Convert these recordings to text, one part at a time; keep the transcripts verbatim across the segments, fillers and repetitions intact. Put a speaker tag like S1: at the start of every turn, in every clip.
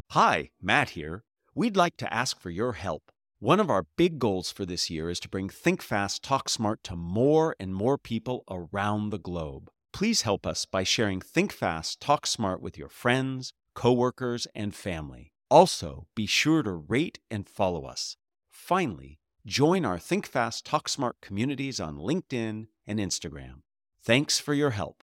S1: Hi, Matt here. We'd like to ask for your help. One of our big goals for this year is to bring Think Fast, Talk Smart to more and more people around the globe. Please help us by sharing Think Fast, Talk Smart with your friends, coworkers, and family. Also, be sure to rate and follow us. Finally, join our Think Fast, Talk Smart communities on LinkedIn and Instagram. Thanks for your help.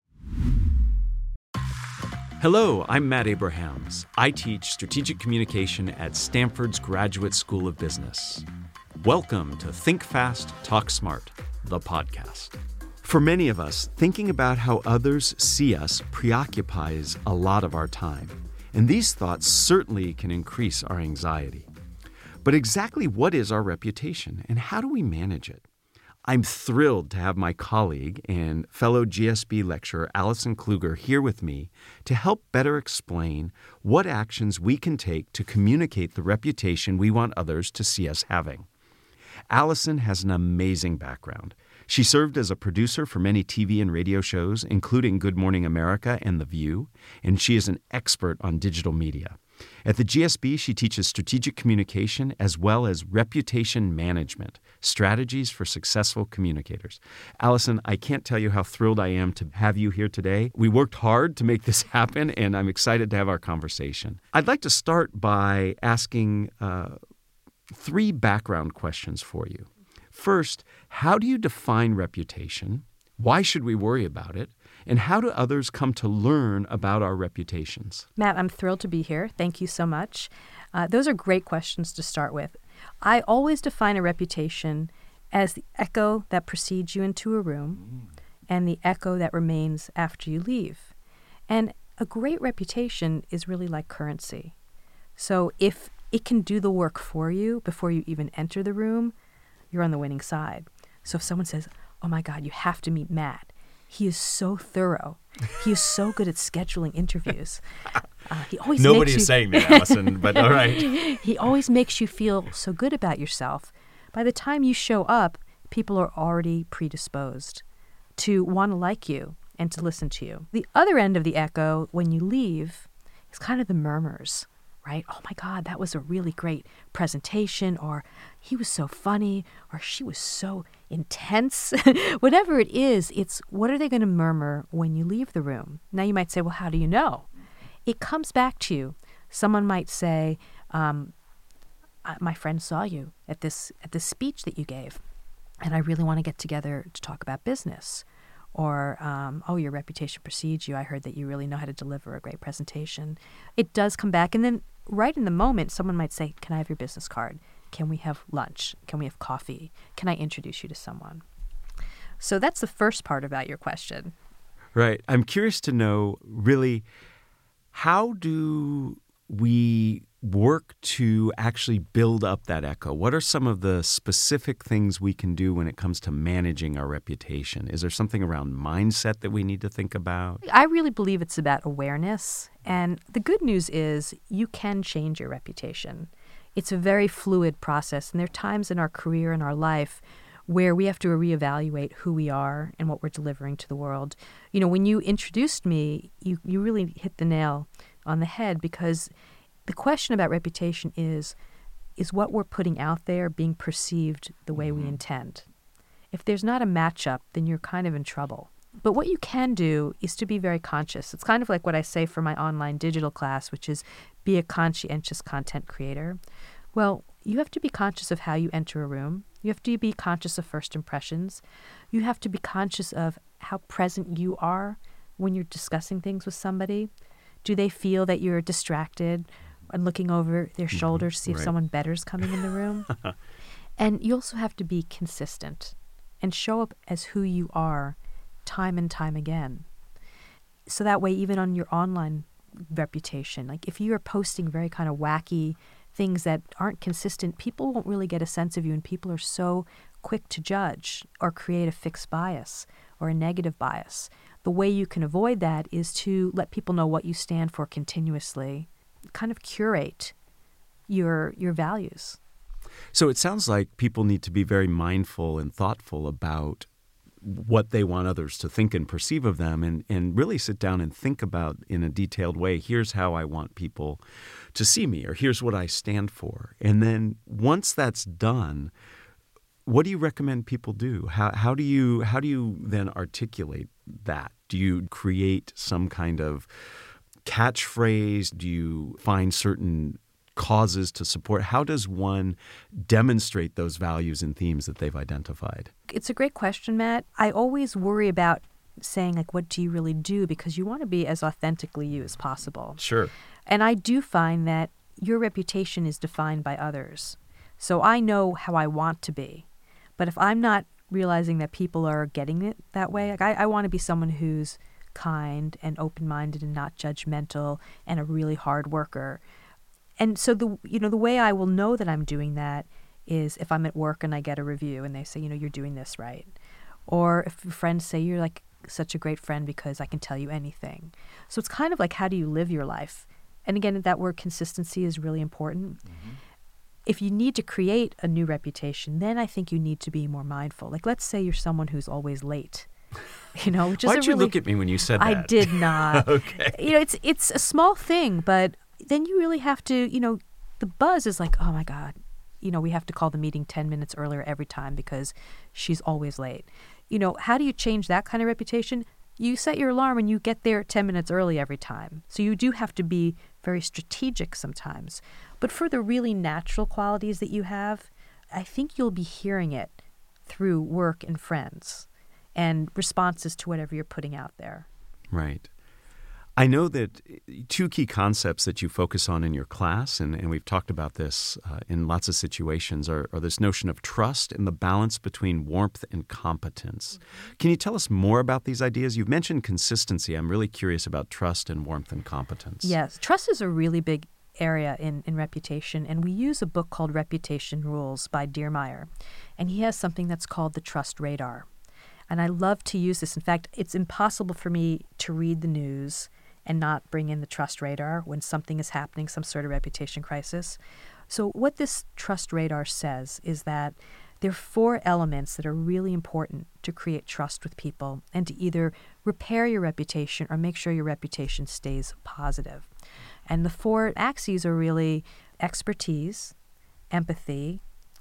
S1: Hello, I'm Matt Abrahams. I teach strategic communication at Stanford's Graduate School of Business. Welcome to Think Fast, Talk Smart, the podcast. For many of us, thinking about how others see us preoccupies a lot of our time, and these thoughts certainly can increase our anxiety. But exactly what is our reputation, and how do we manage it? I'm thrilled to have my colleague and fellow G S B lecturer Allison Kluger here with me to help better explain what actions we can take to communicate the reputation we want others to see us having. Allison has an amazing background. She served as a producer for many T V and radio shows, including Good Morning America and The View, and she is an expert on digital media. At the G S B, she teaches strategic communication as well as reputation management, strategies for successful communicators. Allison, I can't tell you how thrilled I am to have you here today. We worked hard to make this happen, and I'm excited to have our conversation. I'd like to start by asking uh, three background questions for you. First, how do you define reputation? Why should we worry about it? And how do others come to learn about our reputations?
S2: Matt, I'm thrilled to be here. Thank you so much. Uh, those are great questions to start with. I always define a reputation as the echo that precedes you into a room mm. and the echo that remains after you leave. And a great reputation is really like currency. So if it can do the work for you before you even enter the room, you're on the winning side. So if someone says, oh my God, you have to meet Matt. He is so thorough. He is so good at scheduling interviews. Uh, he always
S1: Nobody
S2: makes
S1: is
S2: you...
S1: saying that, Allison, but all right.
S2: He always makes you feel so good about yourself. By the time you show up, people are already predisposed to want to like you and to listen to you. The other end of the echo, when you leave, is kind of the murmurs, right? Oh my God, that was a really great presentation, or he was so funny, or she was so intense. Whatever it is, it's what are they going to murmur when you leave the room? Now you might say, well, how do you know? It comes back to you. Someone might say, um, my friend saw you at this at this speech that you gave, and I really want to get together to talk about business. Or, um, oh, your reputation precedes you. I heard that you really know how to deliver a great presentation. It does come back. And then right in the moment, someone might say, can I have your business card? Can we have lunch? Can we have coffee? Can I introduce you to someone? So that's the first part about your question.
S1: Right. I'm curious to know, really, how do we work to actually build up that echo? What are some of the specific things we can do when it comes to managing our reputation? Is there something around mindset that we need to think about?
S2: I really believe it's about awareness. And the good news is you can change your reputation. It's a very fluid process. And there are times in our career and our life where we have to reevaluate who we are and what we're delivering to the world. You know, when you introduced me, you, you really hit the nail on the head, because the question about reputation is, is what we're putting out there being perceived the way mm-hmm. we intend? If there's not a matchup, then you're kind of in trouble. But what you can do is to be very conscious. It's kind of like what I say for my online digital class, which is be a conscientious content creator. Well, you have to be conscious of how you enter a room. You have to be conscious of first impressions. You have to be conscious of how present you are when you're discussing things with somebody. Do they feel that you're distracted and looking over their shoulder to see
S1: right.
S2: if someone better is coming in the room? And you also have to be consistent and show up as who you are time and time again. So that way, even on your online reputation, like if you are posting very kind of wacky things that aren't consistent, people won't really get a sense of you, and people are so quick to judge or create a fixed bias or a negative bias. The way you can avoid that is to let people know what you stand for continuously, kind of curate your your values.
S1: So it sounds like people need to be very mindful and thoughtful about what they want others to think and perceive of them, and, and really sit down and think about in a detailed way, here's how I want people to see me, or here's what I stand for. And then once that's done, what do you recommend people do? How, how do you how do you then articulate that? Do you create some kind of catchphrase? Do you find certain causes to support? How does one demonstrate those values and themes that they've identified?
S2: It's a great question, Matt. I always worry about saying, like, what do you really do? Because you want to be as authentically you as possible.
S1: Sure.
S2: And I do find that your reputation is defined by others. So I know how I want to be. But if I'm not realizing that people are getting it that way, like I, I want to be someone who's kind and open-minded and not judgmental and a really hard worker. And so the you know the way I will know that I'm doing that is if I'm at work and I get a review and they say, you know, you're doing this right. Or if friends say you're like such a great friend because I can tell you anything. So it's kind of like, how do you live your life? And again, that word consistency is really important. Mm-hmm. If you need to create a new reputation, then I think you need to be more mindful. Like, let's say you're someone who's always late. You know, which is
S1: Why'd
S2: a
S1: you
S2: really,
S1: look at me when you said that?
S2: I did not.
S1: Okay.
S2: You know, it's it's a small thing, but then you really have to, you know, the buzz is like, oh my God, you know, we have to call the meeting ten minutes earlier every time because she's always late. You know, how do you change that kind of reputation? You set your alarm and you get there ten minutes early every time. So you do have to be very strategic sometimes. But for the really natural qualities that you have, I think you'll be hearing it through work and friends and responses to whatever you're putting out there.
S1: Right. I know that two key concepts that you focus on in your class, and, and we've talked about this uh, in lots of situations, are, are this notion of trust and the balance between warmth and competence. Mm-hmm. Can you tell us more about these ideas? You've mentioned consistency. I'm really curious about trust and warmth and competence.
S2: Yes. Trust is a really big area in, in reputation, and we use a book called Reputation Rules by Diermeyer, and he has something that's called the Trust Radar. And I love to use this. In fact, it's impossible for me to read the news and not bring in the trust radar when something is happening, some sort of reputation crisis. So what this trust radar says is that there are four elements that are really important to create trust with people and to either repair your reputation or make sure your reputation stays positive. And the four axes are really expertise, empathy,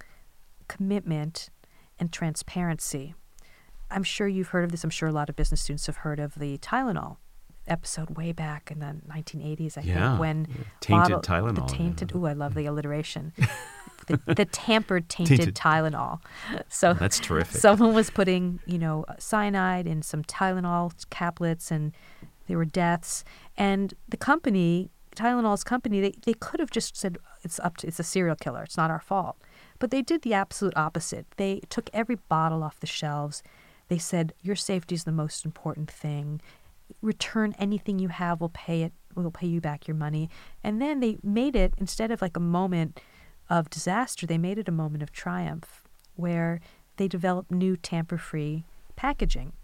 S2: commitment, and transparency. I'm sure you've heard of this. I'm sure a lot of business students have heard of the Tylenol episode way back in the nineteen eighties, I
S1: yeah.
S2: think, when
S1: yeah. tainted
S2: bottle,
S1: Tylenol.
S2: The tainted, ooh, I love the alliteration. the, the tampered, tainted, tainted Tylenol. So
S1: that's terrific.
S2: Someone was putting, you know, cyanide in some Tylenol caplets, and there were deaths. And the company, Tylenol's company, they, they could have just said it's up to it's a serial killer. It's not our fault. But they did the absolute opposite. They took every bottle off the shelves. They said, your safety is the most important thing. Return anything you have. We'll pay it. We'll pay you back your money. And then they made it, instead of like a moment of disaster, they made it a moment of triumph where they developed new tamper-free packaging.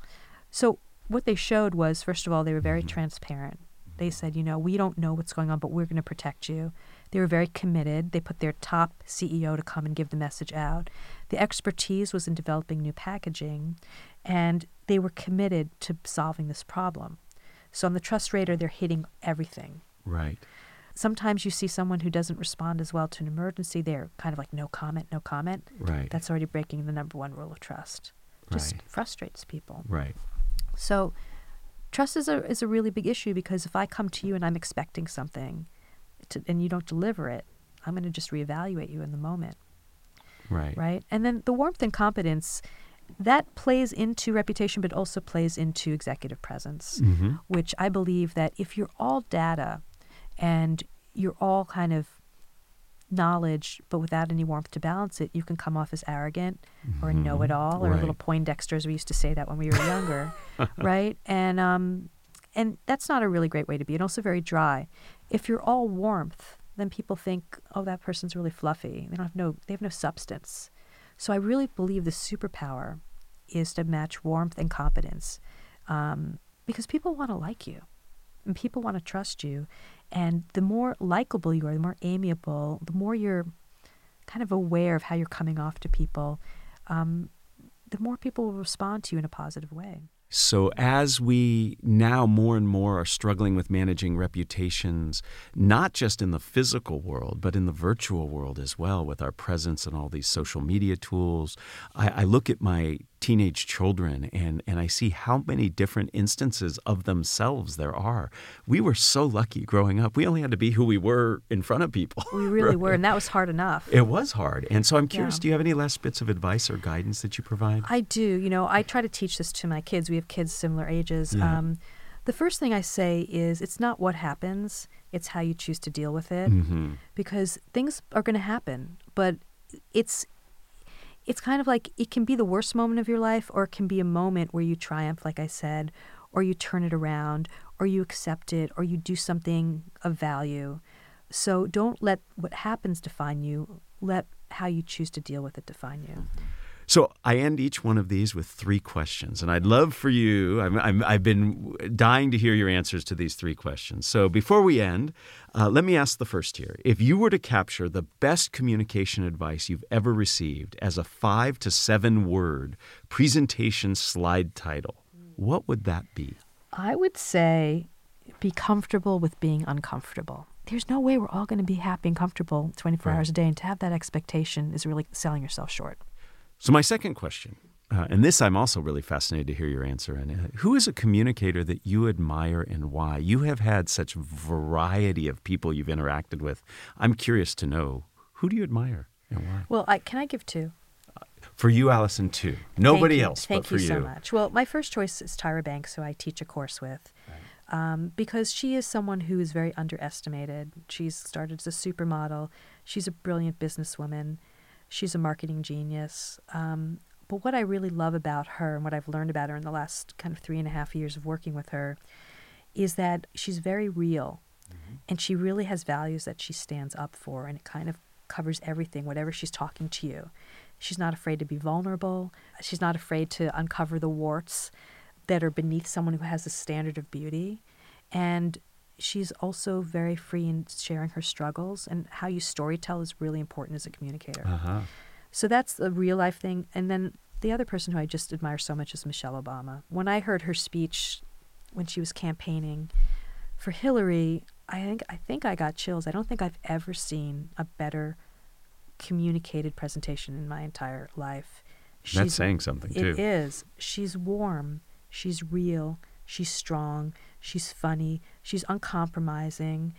S2: So what they showed was, first of all, they were very transparent. They said, you know, we don't know what's going on, but we're going to protect you. They were very committed. They put their top C E O to come and give the message out. The expertise was in developing new packaging, and they were committed to solving this problem. So on the Trust Radar, they're hitting everything.
S1: Right.
S2: Sometimes you see someone who doesn't respond as well to an emergency. They're kind of like, no comment, no comment.
S1: Right.
S2: That's already breaking the number one rule of trust. Just
S1: right.
S2: frustrates people.
S1: Right.
S2: So trust is a is a really big issue, because if I come to you and I'm expecting something to, and you don't deliver it, I'm going to just reevaluate you in the moment.
S1: Right.
S2: Right. And then the warmth and competence, that plays into reputation, but also plays into executive presence,
S1: mm-hmm.
S2: which I believe that if you're all data and you're all kind of knowledge, but without any warmth to balance it, you can come off as arrogant mm-hmm. or a know-it-all or
S1: right.
S2: a little Poindexter, as we used to say that when we were younger, right? And um, and that's not a really great way to be, and also very dry. If you're all warmth, then people think, oh, that person's really fluffy. They don't have no, they have no substance. So I really believe the superpower is to match warmth and competence, um, because people want to like you, and people want to trust you. And the more likable you are, the more amiable, the more you're kind of aware of how you're coming off to people, um, the more people will respond to you in a positive way.
S1: So as we now more and more are struggling with managing reputations, not just in the physical world, but in the virtual world as well, with our presence in all these social media tools, I, I look at my teenage children and, and I see how many different instances of themselves there are. We were so lucky growing up. We only had to be who we were in front of people.
S2: We really
S1: right?
S2: were, and that was hard enough.
S1: It was hard. And so I'm curious,
S2: Yeah.
S1: do you have any last bits of advice or guidance that you provide?
S2: I do. You know, I try to teach this to my kids. We have kids similar ages.
S1: Yeah.
S2: Um, the first thing I say is it's not what happens, it's how you choose to deal with it.
S1: Mm-hmm.
S2: Because things are going to happen, but it's it's kind of like it can be the worst moment of your life, or it can be a moment where you triumph, like I said, or you turn it around, or you accept it, or you do something of value. So don't let what happens define you. Let how you choose to deal with it define you.
S1: So I end each one of these with three questions, and I'd love for you, I'm, I'm, I've been dying to hear your answers to these three questions. So before we end, uh, let me ask the first here. If you were to capture the best communication advice you've ever received as a five to seven word presentation slide title, what would that be?
S2: I would say be comfortable with being uncomfortable. There's no way we're all going to be happy and comfortable twenty-four
S1: Right.
S2: hours a day, and to have that expectation is really selling yourself short.
S1: So my second question, uh, and this I'm also really fascinated to hear your answer on. Uh, who is a communicator that you admire and why? You have had such variety of people you've interacted with. I'm curious to know, who do you admire and why?
S2: Well, I, can I give two?
S1: For you, Allison, too. Nobody
S2: Thank you.
S1: else
S2: Thank
S1: but for
S2: you
S1: you.
S2: so much. Well, my first choice is Tyra Banks, who I teach a course with, um, because she is someone who is very underestimated. She's started as a supermodel. She's a brilliant businesswoman. She's a marketing genius. Um, but what I really love about her and what I've learned about her in the last kind of three and a half years of working with her is that she's very real. Mm-hmm. And she really has values that she stands up for, and it kind of covers everything, whatever she's talking to you. She's not afraid to be vulnerable. She's not afraid to uncover the warts that are beneath someone who has a standard of beauty. And she's also very free in sharing her struggles, and how you storytell is really important as a communicator.
S1: Uh-huh.
S2: So that's the real life thing. And then the other person who I just admire so much is Michelle Obama. When I heard her speech when she was campaigning for Hillary, I think I think I got chills. I don't think I've ever seen a better communicated presentation in my entire life.
S1: That's saying something, too.
S2: It is. She's warm. She's real. She's strong. She's funny. She's uncompromising.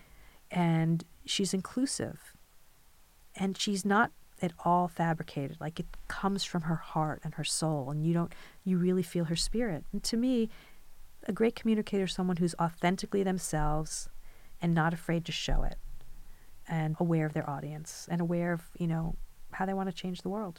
S2: And she's inclusive. And she's not at all fabricated. Like, it comes from her heart and her soul. And you don't, you really feel her spirit. And to me, a great communicator is someone who's authentically themselves and not afraid to show it, and aware of their audience, and aware of, you know, how they want to change the world.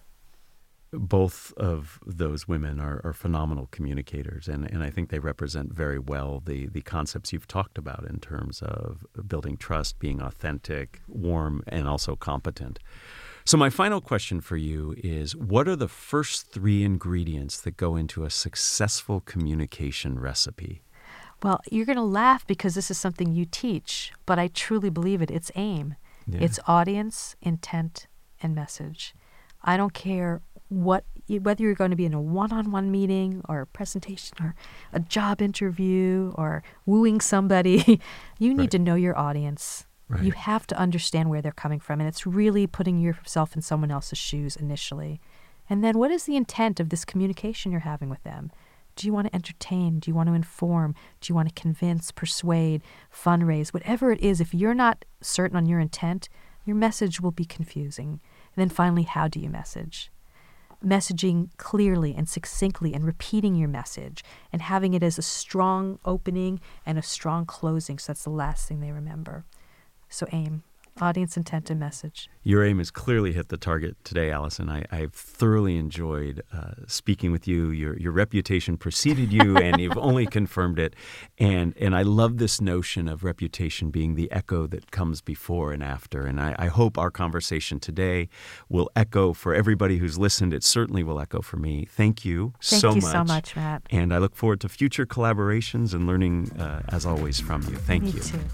S1: Both of those women are, are phenomenal communicators, and, and I think they represent very well the, the concepts you've talked about in terms of building trust, being authentic, warm, and also competent. So my final question for you is, what are the first three ingredients that go into a successful communication recipe?
S2: Well, you're going to laugh because this is something you teach, but I truly believe it. It's AIM.
S1: Yeah.
S2: It's audience, intent, and message. I don't care what, whether you're going to be in a one-on-one meeting or a presentation or a job interview or wooing somebody. You need
S1: Right.
S2: to know your audience.
S1: Right.
S2: You have to understand where they're coming from, and it's really putting yourself in someone else's shoes initially. And then what is the intent of this communication you're having with them? Do you want to entertain? Do you want to inform? Do you want to convince, persuade, fundraise? Whatever it is, if you're not certain on your intent, your message will be confusing. And then finally, how do you message? Messaging clearly and succinctly and repeating your message and having it as a strong opening and a strong closing, so that's the last thing they remember. So AIM, audience, intent, and message.
S1: Your aim has clearly hit the target today, Allison. I, I've thoroughly enjoyed uh, speaking with you. Your your reputation preceded you, and you've only confirmed it. And and I love this notion of reputation being the echo that comes before and after. And I, I hope our conversation today will echo for everybody who's listened. It certainly will echo for me. Thank you
S2: Thank
S1: so
S2: you
S1: much.
S2: so much, Matt.
S1: And I look forward to future collaborations and learning, uh, as always, from you. Thank
S2: Me
S1: you.
S2: too.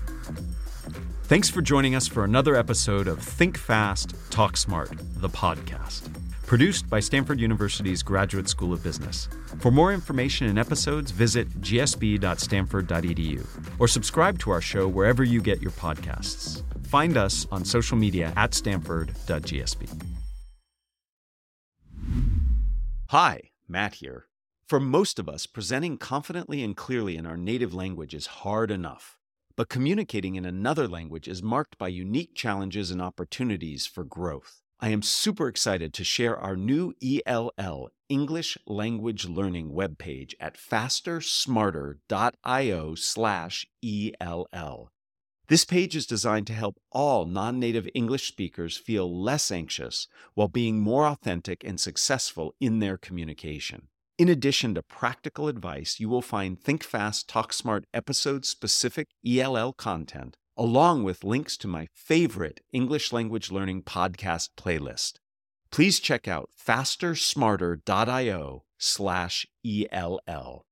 S1: Thanks for joining us for another episode of Think Fast, Talk Smart, the podcast. Produced by Stanford University's Graduate School of Business. For more information and episodes, visit g s b dot stanford dot e d u or subscribe to our show wherever you get your podcasts. Find us on social media at stanford dot g s b. Hi, Matt here. For most of us, presenting confidently and clearly in our native language is hard enough. But communicating in another language is marked by unique challenges and opportunities for growth. I am super excited to share our new E L L, English Language Learning webpage at fastersmarter.io slash ELL. This page is designed to help all non-native English speakers feel less anxious while being more authentic and successful in their communication. In addition to practical advice, you will find Think Fast, Talk Smart episode-specific E L L content, along with links to my favorite English language learning podcast playlist. Please check out fastersmarter.io slash ELL.